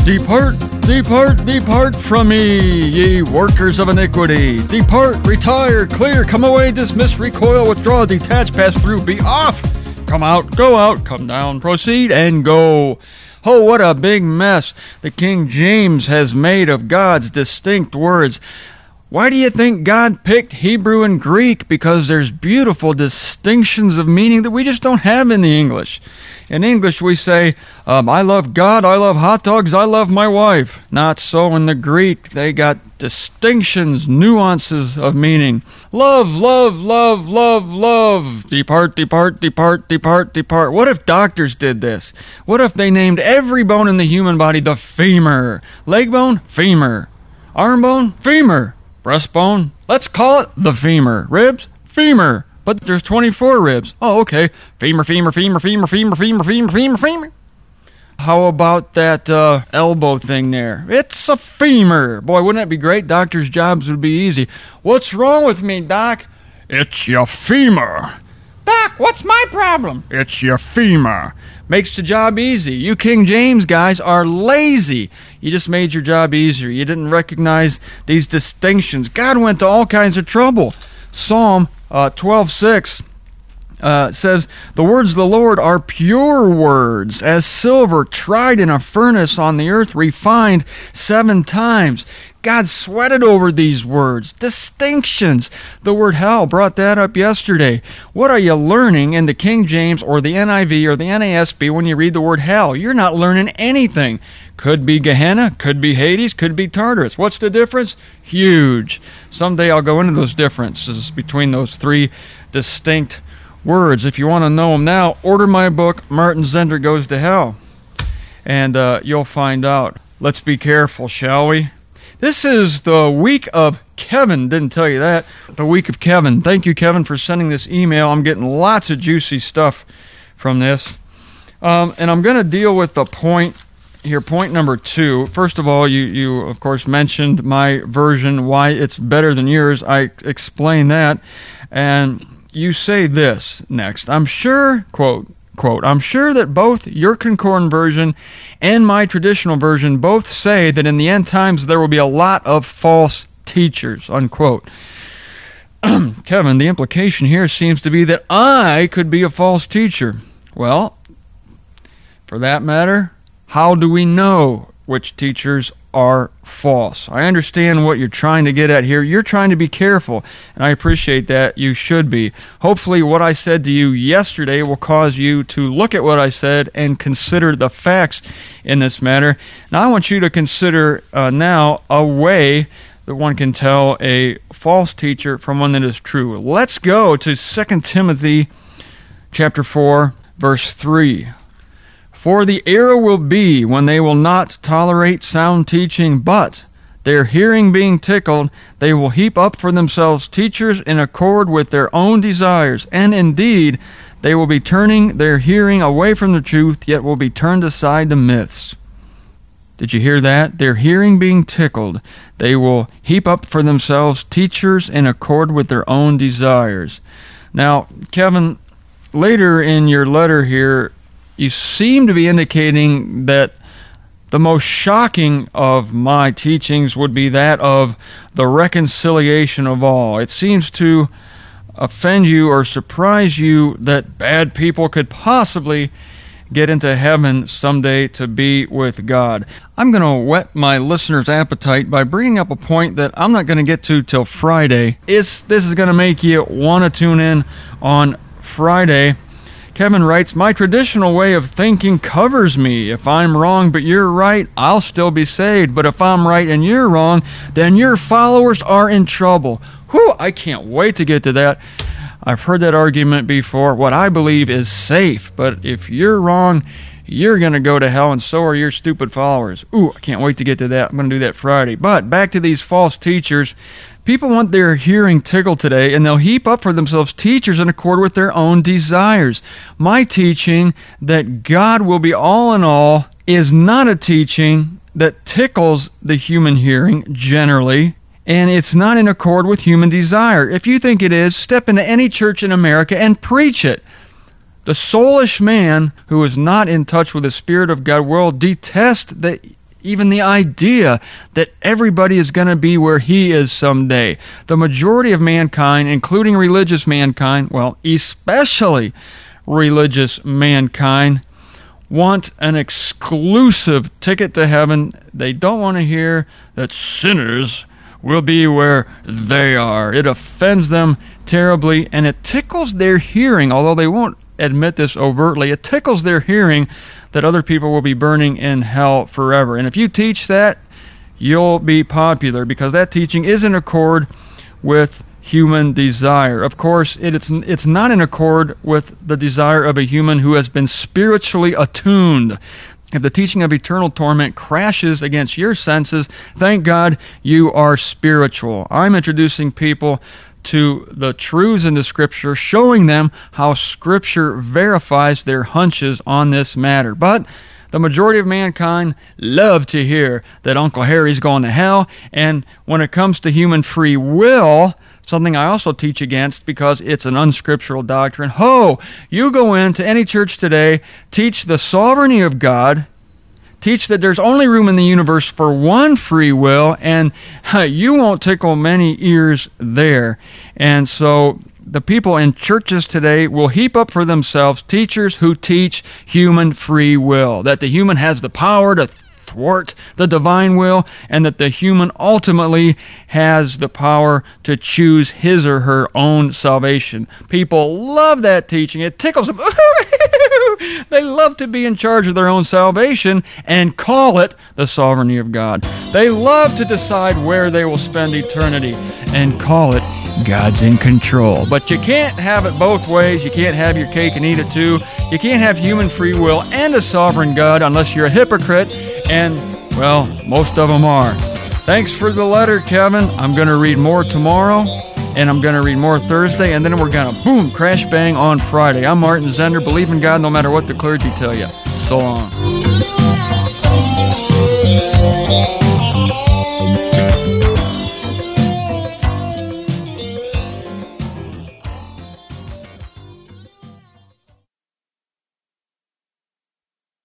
Depart, depart, depart from me, ye workers of iniquity. Depart, retire, clear, come away, dismiss, recoil, withdraw, detach, pass through, be off. Come out, go out, come down, proceed, and go. Oh, what a big mess the King James has made of God's distinct words. Why do you think God picked Hebrew and Greek? Because there's beautiful distinctions of meaning that we just don't have in the English. In English, we say, I love God, I love hot dogs, I love my wife. Not so in the Greek. They got distinctions, nuances of meaning. Love, love, love, love, love. Depart, depart, depart, depart, depart. What if doctors did this? What if they named every bone in the human body the femur? Leg bone? Femur. Arm bone? Femur. Breastbone? Let's call it the femur. Ribs? Femur. But there's 24 ribs. Oh, okay. Femur, femur, femur, femur, femur, femur, femur, femur, femur. How about that elbow thing there? It's a femur. Boy, wouldn't that be great? Doctors' jobs would be easy. What's wrong with me, Doc? It's your femur. Doc, what's my problem? It's your femur. Makes the job easy. You King James guys are lazy. You just made your job easier. You didn't recognize these distinctions. God went to all kinds of trouble. Psalm 12:6 says, the words of the Lord are pure words, as silver tried in a furnace on the earth, refined 7 times. God sweated over these words. Distinctions. The word hell brought that up yesterday. What are you learning in the King James or the NIV or the NASB when you read the word hell? You're not learning anything. Could be Gehenna, could be Hades, could be Tartarus. What's the difference? Huge. Someday I'll go into those differences between those 3 distinct words. If you want to know them now, order my book, Martin Zender Goes to Hell, and you'll find out. Let's be careful, shall we? This is the week of Kevin. Didn't tell you that. The week of Kevin. Thank you, Kevin, for sending this email. I'm getting lots of juicy stuff from this. And I'm going to deal with the point here, point number 2. First of all, you of course mentioned my version, why it's better than yours. I explain that. And you say this next. I'm sure, quote, I'm sure that both your concordant version and my traditional version both say that in the end times there will be a lot of false teachers, unquote. Kevin, the implication here seems to be that I could be a false teacher. Well, for that matter, how do we know which teachers are false? I understand what you're trying to get at here. You're trying to be careful, and I appreciate that. You should be. Hopefully what I said to you yesterday will cause you to look at what I said and consider the facts in this matter. Now I want you to consider now a way that one can tell a false teacher from one that is true. Let's go to 2 Timothy chapter 4, verse 3. For the era will be when they will not tolerate sound teaching, but, their hearing being tickled, they will heap up for themselves teachers in accord with their own desires. And indeed, they will be turning their hearing away from the truth, yet will be turned aside to myths. Did you hear that? Their hearing being tickled, they will heap up for themselves teachers in accord with their own desires. Now, Kevin, later in your letter here, you seem to be indicating that the most shocking of my teachings would be that of the reconciliation of all. It seems to offend you or surprise you that bad people could possibly get into heaven someday to be with God. I'm going to whet my listeners' appetite by bringing up a point that I'm not going to get to till Friday. This is going to make you want to tune in on Friday. Kevin writes, my traditional way of thinking covers me. If I'm wrong but you're right, I'll still be saved. But if I'm right and you're wrong, then your followers are in trouble. Whew, I can't wait to get to that. I've heard that argument before. What I believe is safe. But if you're wrong, you're going to go to hell, and so are your stupid followers. Ooh, I can't wait to get to that. I'm going to do that Friday. But back to these false teachers. People want their hearing tickled today, and they'll heap up for themselves teachers in accord with their own desires. My teaching that God will be all in all is not a teaching that tickles the human hearing generally, and it's not in accord with human desire. If you think it is, step into any church in America and preach it. The soulish man who is not in touch with the Spirit of God will detest the even the idea that everybody is going to be where he is someday. The majority of mankind, including religious mankind, well, especially religious mankind, want an exclusive ticket to heaven. They don't want to hear that sinners will be where they are. It offends them terribly, and it tickles their hearing, although they won't admit this overtly. It tickles their hearing that other people will be burning in hell forever. And if you teach that, you'll be popular, because that teaching is in accord with human desire. Of course, it's not in accord with the desire of a human who has been spiritually attuned. If the teaching of eternal torment crashes against your senses, thank God you are spiritual. I'm introducing people to the truths in the Scripture, showing them how Scripture verifies their hunches on this matter. But the majority of mankind love to hear that Uncle Harry's going to hell, and when it comes to human free will, something I also teach against because it's an unscriptural doctrine. You go into any church today, teach the sovereignty of God, teach that there's only room in the universe for one free will, and you won't tickle many ears there. And so the people in churches today will heap up for themselves teachers who teach human free will, that the human has the power to thwart the divine will, and that the human ultimately has the power to choose his or her own salvation. People love that teaching. It tickles them. They love to be in charge of their own salvation and call it the sovereignty of God. They love to decide where they will spend eternity and call it God's in control. But you can't have it both ways. You can't have your cake and eat it too. You can't have human free will and a sovereign God unless you're a hypocrite. And, well, most of them are. Thanks for the letter, Kevin. I'm going to read more tomorrow, and I'm going to read more Thursday, and then we're going to, boom, crash bang on Friday. I'm Martin Zender. Believe in God no matter what the clergy tell you. So long.